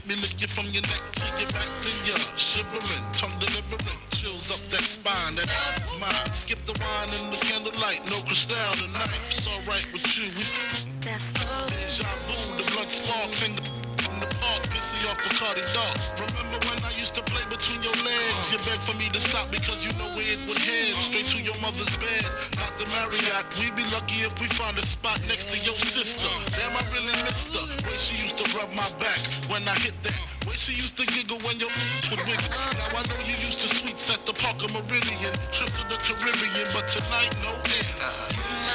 me lick you from your neck to your back, then you're shivering, tongue delivering, chills up that spine, that is mine. Skip the wine and the candlelight, no crystal tonight. It's alright with you. Deja vu, the blood spark, finger in the park, pissy off Bacardi Dark. Remember when I used to play between your legs? You begged for me to stop because you know where it would head. Straight to your mother's bed, not the Marriott. We'd be lucky if we found a spot next to your sister. Damn, I really missed her. Way she used to rub my back when I hit that. Way she used to giggle when your would wiggle. Now I know you used to sweets at the Parker Meridian, trips to the Caribbean, but tonight no ends.